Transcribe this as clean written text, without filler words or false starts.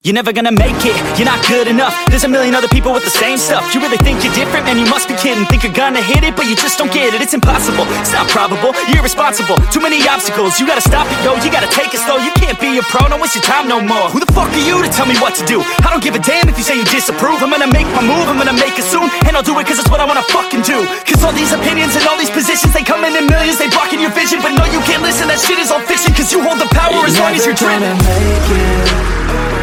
You're never gonna make it, you're not good enough. There's a million other people with the same stuff. You really think you're different? Man, you must be kidding. Think you're gonna hit it, but you just don't get it. It's impossible, it's not probable, you're irresponsible. Too many obstacles, you gotta stop it, yo. You gotta take it slow, you can't be a pro. Don't waste your time no more. Who the fuck are you to tell me what to do? I don't give a damn if you say you disapprove. I'm gonna make my move, I'm gonna make it soon. And I'll do it cause it's what I wanna fucking do. Cause all these opinions and all these positions, they come in millions, they blocking your vision. But no, you can't listen, that shit is all fiction. Cause you hold the power as long as you're dreaming. Make it.